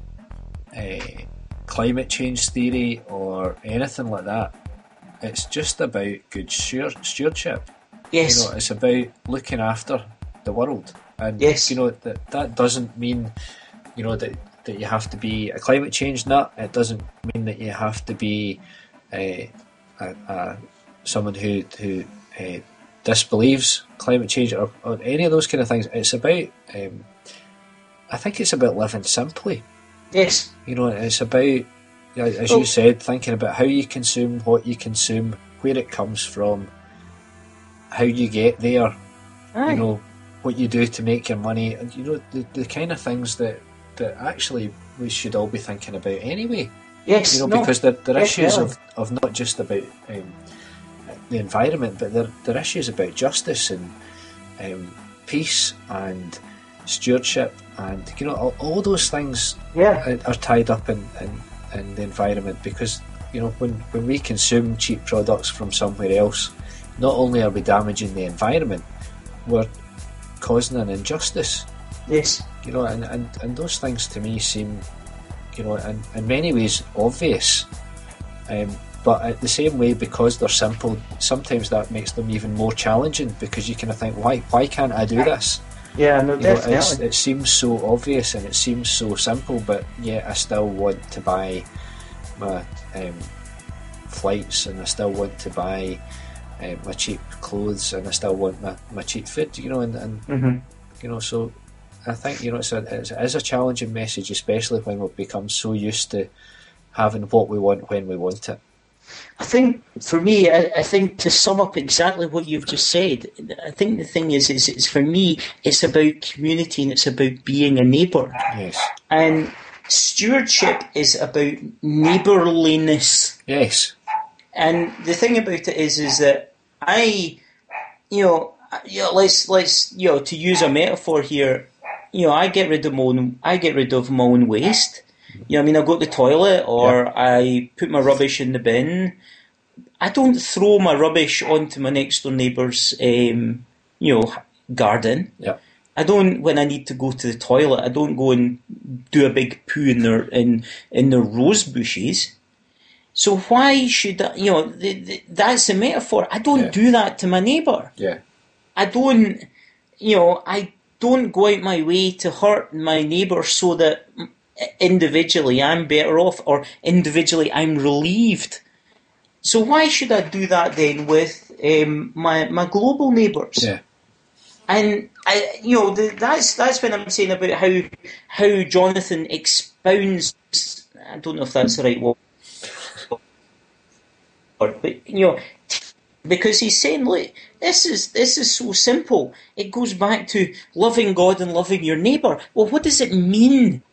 climate change theory or anything like that. It's just about good stewardship. Yes. It's about looking after the world, and yes. that doesn't mean that that you have to be a climate change nut. It doesn't mean that you have to be someone who disbelieves climate change or any of those kind of things. It's about, I think it's about living simply. Yes. It's about, as you said, thinking about how you consume, what you consume, where it comes from, how you get there. Aye. What you do to make your money, and the kind of things that actually we should all be thinking about anyway. Yes. Because they're issues of not just about the environment, but they're issues about justice and peace and stewardship, and all those things are tied up in the environment. Because when we consume cheap products from somewhere else, not only are we damaging the environment, we're causing an injustice. Yes. And those things to me seem, in many ways obvious, but at the same way, because they're simple, sometimes that makes them even more challenging, because you kind of think, why can't I do this? Yeah, no, definitely. It seems so obvious and it seems so simple, but yet I still want to buy my flights, and I still want to buy my cheap clothes, and I still want my cheap food, so I think it is a challenging message, especially when we've become so used to having what we want when we want it. I think for me, I think to sum up exactly what you've just said, I think the thing is for me, it's about community and it's about being a neighbour. Yes. And stewardship is about neighbourliness. Yes. And the thing about it is that let's to use a metaphor here, I get rid of my own waste. I go to the toilet, or I put my rubbish in the bin. I don't throw my rubbish onto my next door neighbour's, garden. Yeah. I don't, when I need to go to the toilet, I don't go and do a big poo in their rose bushes. So why should I, that's the metaphor. I don't do that to my neighbour. Yeah. I don't go out my way to hurt my neighbour so that individually I'm better off, or individually I'm relieved. So why should I do that then with my global neighbours? Yeah. And that's when I'm saying about how Jonathan expounds. I don't know if that's the right word, but because he's saying, look, this is so simple. It goes back to loving God and loving your neighbour. Well, what does it mean?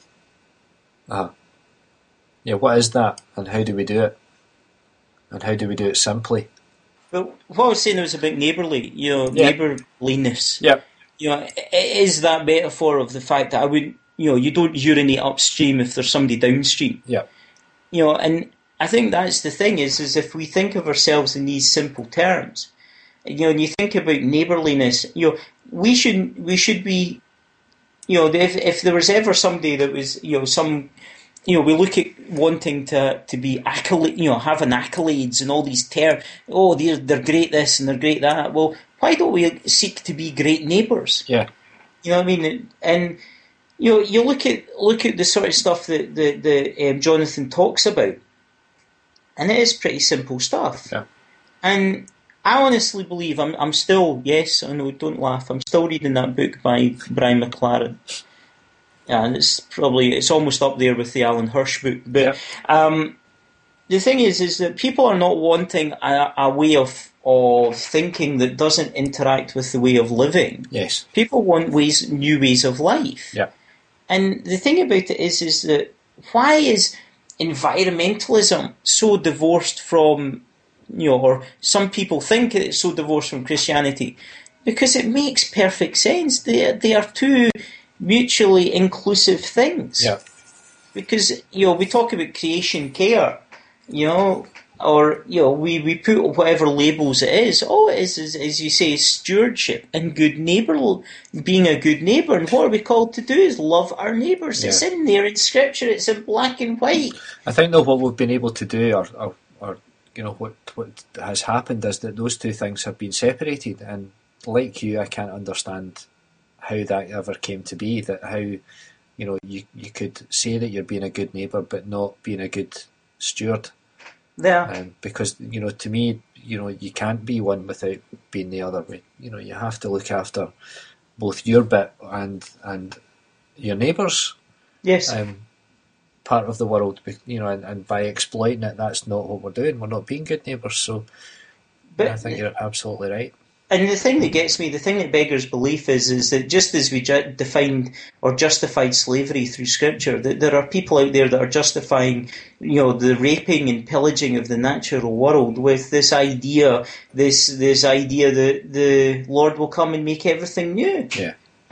Yeah, what is that, and how do we do it? And how do we do it simply? Well, what I was saying was about neighbourly, neighbourliness. Yeah. It is that metaphor of the fact that I wouldn't, you don't urinate upstream if there's somebody downstream. Yeah. And I think that's the thing is if we think of ourselves in these simple terms, and you think about neighbourliness, we should be, if there was ever somebody that was, we look at wanting to be accolade, having accolades and all these terms. Oh, they're great this and they're great that. Well, why don't we seek to be great neighbours? Yeah. You know what I mean? And you look at the sort of stuff that Jonathan talks about, and it is pretty simple stuff. Yeah. And I honestly believe I'm still, yes, I know, don't laugh, I'm still reading that book by Brian McLaren. Yeah, and it's almost up there with the Alan Hirsch book. But the thing is that people are not wanting a way of thinking that doesn't interact with the way of living. Yes. People want new ways of life. Yeah. And the thing about it is that why is environmentalism so divorced from, or some people think it's so divorced from Christianity? Because it makes perfect sense. They are two mutually inclusive things. Yeah. Because, we talk about creation care, or, we put whatever labels it is. All it is, as you say, stewardship and good neighbour, being a good neighbour. And what are we called to do is love our neighbours. Yeah. It's in there in Scripture. It's in black and white. I think, though, what we've been able to do, or what has happened is that those two things have been separated. And like you, I can't understand how that ever came to be, that how you could say that you're being a good neighbour, but not being a good steward. Yeah. Because to me, you can't be one without being the other. You have to look after both your bit and your neighbours. Yes. Part of the world, and by exploiting it, that's not what we're doing. We're not being good neighbours. So, but I think you're absolutely right. And the thing that gets me, the thing that beggars belief is that just as we defined or justified slavery through Scripture, that there are people out there that are justifying, the raping and pillaging of the natural world with this idea that the Lord will come and make everything new. Yeah.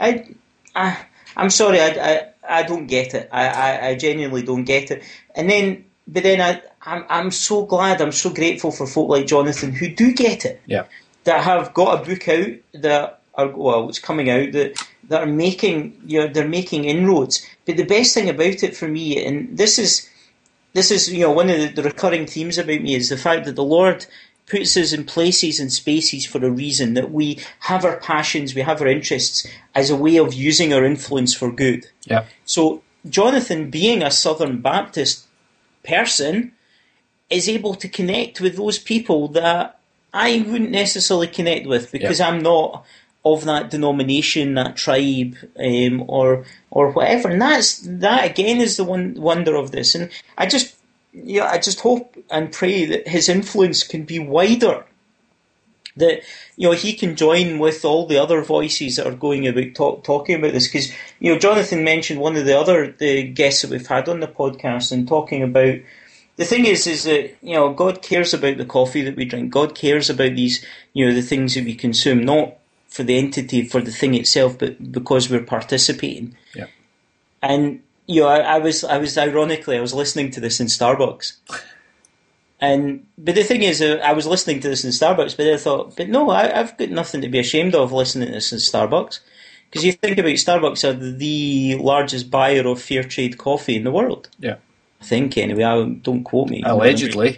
I'm sorry, I don't get it. I genuinely don't get it. But then I'm so glad, I'm so grateful for folk like Jonathan who do get it. Yeah. That have got a book out it's coming out that are making, they're making inroads. But the best thing about it for me, and this is one of the recurring themes about me, is the fact that the Lord puts us in places and spaces for a reason, that we have our passions, we have our interests as a way of using our influence for good. Yeah. So Jonathan, being a Southern Baptist person, is able to connect with those people that I wouldn't necessarily connect with, because I'm not of that denomination, that tribe, or whatever. And that again is the wonder of this. And I just hope and pray that his influence can be wider. That he can join with all the other voices that are going about talking about this. Because Jonathan mentioned one of the guests that we've had on the podcast and talking about. The thing is that, God cares about the coffee that we drink. God cares about these, the things that we consume, not for the entity, for the thing itself, but because we're participating. Yeah. And, I was listening to this in Starbucks. But the thing is, I was listening to this in Starbucks, but I thought, but no, I've got nothing to be ashamed of listening to this in Starbucks. Because you think about Starbucks are the largest buyer of fair trade coffee in the world. Yeah. I think anyway. Don't quote me. Allegedly,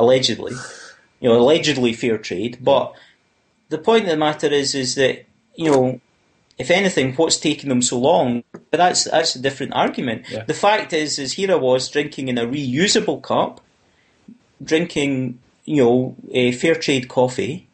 allegedly fair trade. But the point of the matter is that if anything, what's taking them so long? But that's a different argument. Yeah. The fact is here I was drinking in a reusable cup, drinking a fair trade coffee,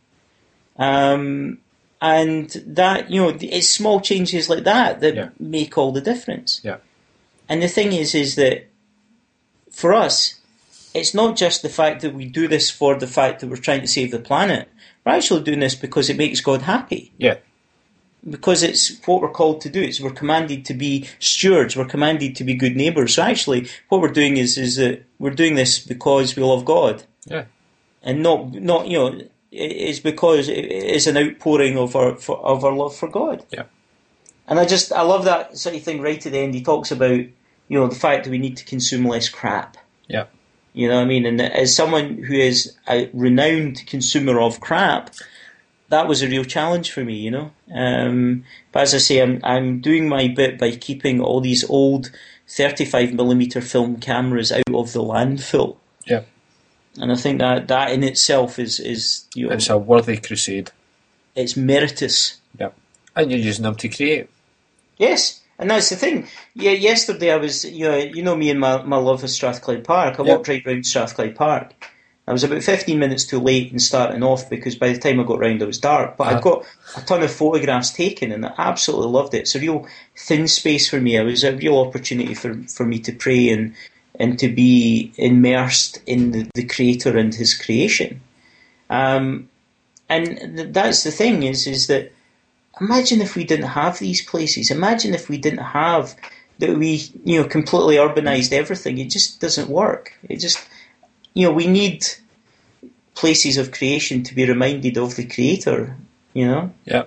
and that it's small changes like that make all the difference. Yeah. And the thing is that. For us, it's not just the fact that we do this for the fact that we're trying to save the planet. We're actually doing this because it makes God happy. Yeah. Because it's what we're called to do. We're commanded to be stewards. We're commanded to be good neighbours. So actually, what we're doing is that we're doing this because we love God. Yeah. And not it's because it's an outpouring of our love for God. Yeah. And I love that sort of thing right at the end. He talks about the fact that we need to consume less crap. Yeah. You know what I mean? And as someone who is a renowned consumer of crap, that was a real challenge for me, But as I say, I'm doing my bit by keeping all these old 35mm film cameras out of the landfill. Yeah. And I think that in itself is it's a worthy crusade. It's meritorious. Yeah. And you're using them to create. Yes. And that's the thing. Yeah, yesterday I was, me and my love of Strathclyde Park. I walked right round Strathclyde Park. I was about 15 minutes too late in starting off because by the time I got round it was dark. But I'd got a ton of photographs taken and I absolutely loved it. It's a real thin space for me. It was a real opportunity for me to pray and to be immersed in the Creator and His creation. And that's the thing is that imagine if we didn't have these places. Imagine if we didn't have that we, completely urbanized everything. It just doesn't work. It just, we need places of creation to be reminded of the Creator, Yeah.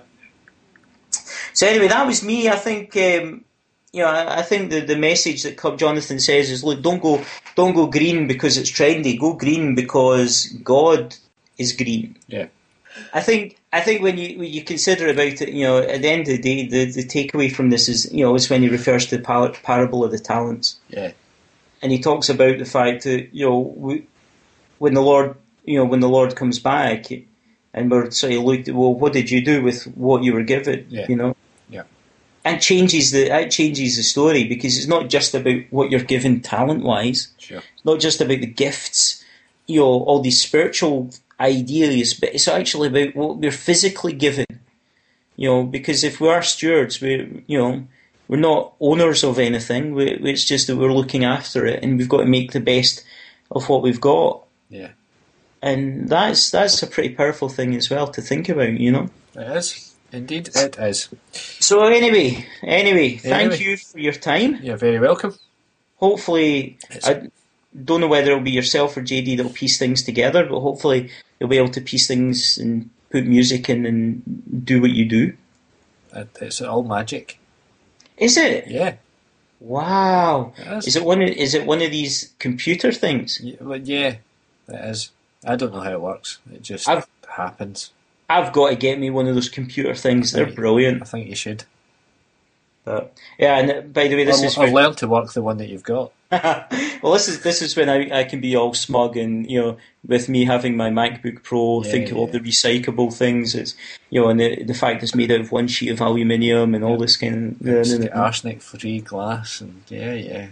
So anyway, that was me. I think, I think the message that Jonathan says is, look, don't go green because it's trendy. Go green because God is green. Yeah. I think when you consider about it, at the end of the day, the takeaway from this is, is when he refers to the parable of the talents. Yeah. And he talks about the fact that, when the Lord comes back, and we're sort of looked at, well, what did you do with what you were given? Yeah. Yeah. it changes the story, because it's not just about what you're given talent-wise. Sure. It's not just about the gifts, you know, all these spiritual ideas, but it's actually about what we're physically given. You know, because if we are stewards, we're not owners of anything. It's just that we're looking after it, and we've got to make the best of what we've got. Yeah. And that's a pretty powerful thing as well to think about, you know. It is. Indeed, it is. So anyway, thank you for your time. You're very welcome. Hopefully, I don't know whether it'll be yourself or JD that'll piece things together, but hopefully you'll be able to piece things and put music in and do what you do. It's all magic. Is it? Yeah. Wow. It is. Is it one of these computer things? Yeah, it is. I don't know how it works. It just happens. I've got to get me one of those computer things. They're brilliant. I think you should. But, yeah, and by the way, I'll learn to work the one that you've got. Well, this is when I can be all smug, and you know, with me having my MacBook Pro, think of all the recyclable things. It's, you know, and the fact it's made out of one sheet of aluminium and all this kind of arsenic-free glass, and yeah.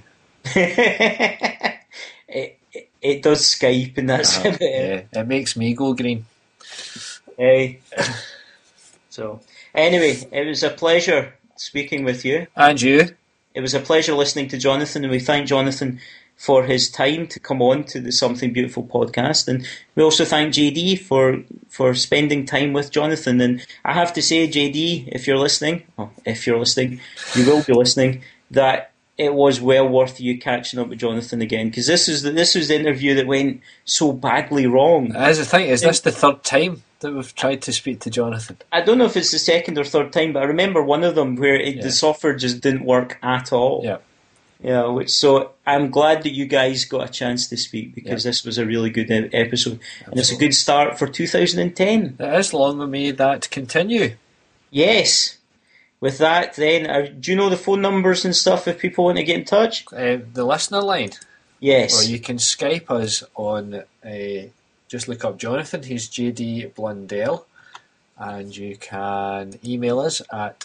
It does Skype, and that's about it. Yeah, it makes me go green. Hey. So, anyway, it was a pleasure speaking with you. And you. It was a pleasure listening to Jonathan, and we thank Jonathan for his time to come on to the Something Beautiful podcast. And we also thank JD for spending time with Jonathan. And I have to say, JD, if you're listening, you will be listening, that it was well worth you catching up with Jonathan again, because this was the interview that went so badly wrong. As the thing, is this the third time that we've tried to speak to Jonathan? I don't know if it's the second or third time, but I remember one of them where the software just didn't work at all. Yeah. Yeah, so I'm glad that you guys got a chance to speak, because this was a really good episode. Absolutely. And it's a good start for 2010. It is. Long may that continue. Yes. With that, then, do you know the phone numbers and stuff if people want to get in touch? The listener line? Yes. Or you can Skype us on, just look up Jonathan, he's JD Blundell, and you can email us at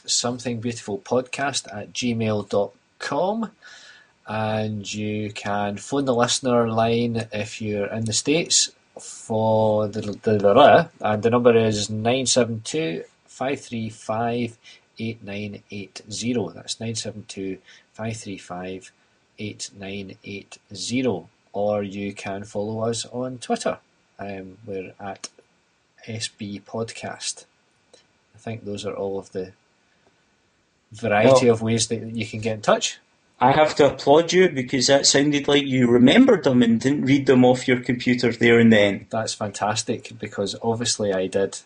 somethingbeautifulpodcast@gmail.com, and you can phone the listener line if you're in the States for and the number is 972 535 8980. That's 972-535-8980. Or you can follow us on Twitter. We're at SB Podcast. I think those are all of the variety of ways that you can get in touch. I have to applaud you, because that sounded like you remembered them and didn't read them off your computer there and then. That's fantastic, because obviously I did.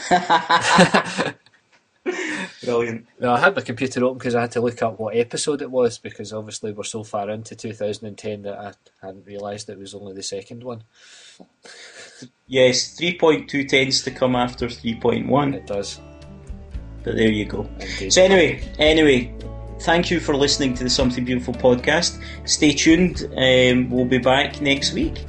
Brilliant. Well, I had my computer open because I had to look up what episode it was, because obviously we're so far into 2010 that I hadn't realised it was only the second one. Yes, 3.2 tends to come after 3.1. It does. But there you go. Indeed. So anyway, thank you for listening to the Something Beautiful podcast. Stay tuned. We'll be back next week.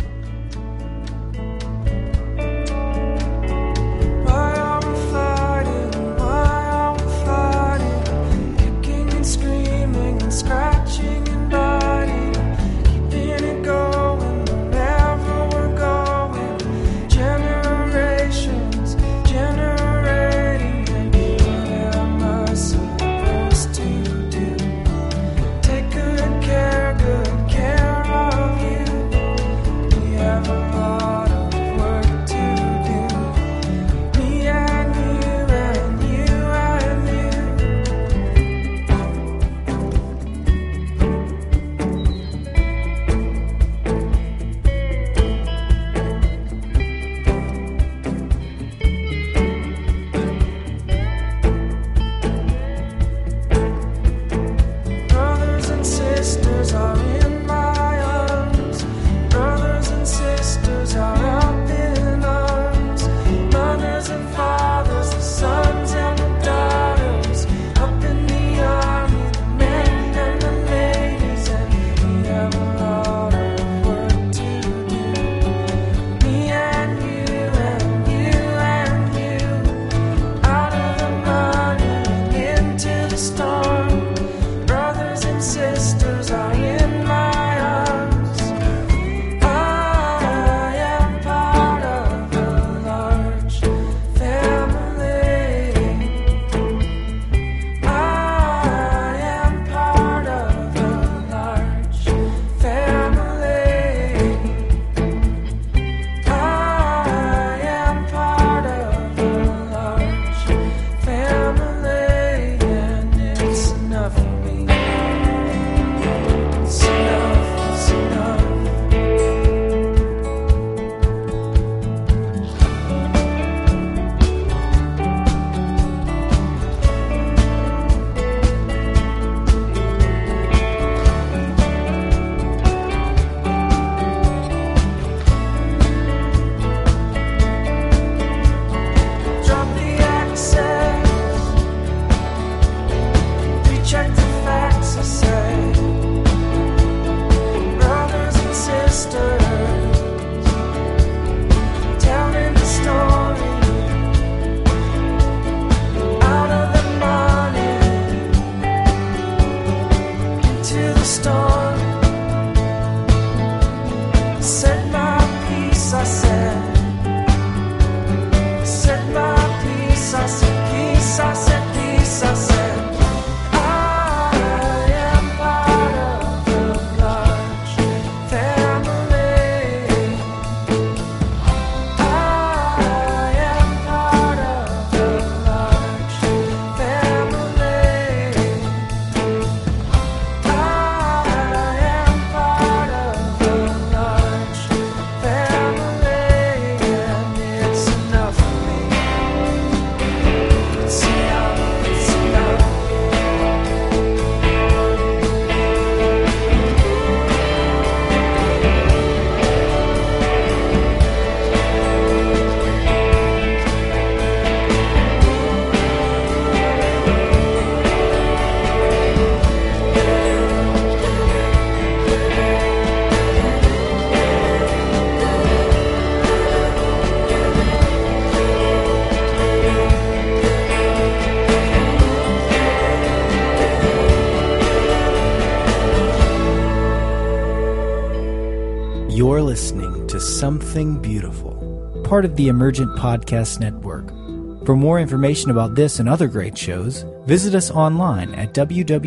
listening to Something Beautiful, part of the Emergent Podcast Network. For more information about this and other great shows, visit us online at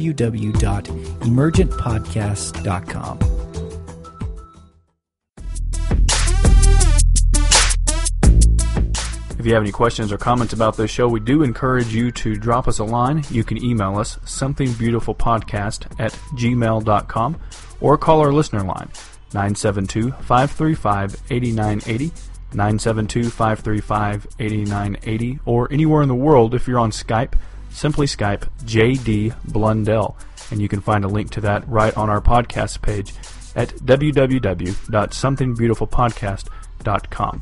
www.emergentpodcast.com. If you have any questions or comments about this show, we do encourage you to drop us a line. You can email us, somethingbeautifulpodcast@gmail.com, or call our listener line, 972-535-8980, 972-535-8980, or anywhere in the world. If you're on Skype, simply Skype JD Blundell, and you can find a link to that right on our podcast page at www.somethingbeautifulpodcast.com.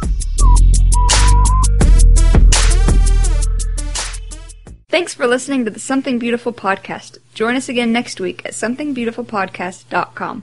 Thanks for listening to the Something Beautiful podcast. Join us again next week at somethingbeautifulpodcast.com.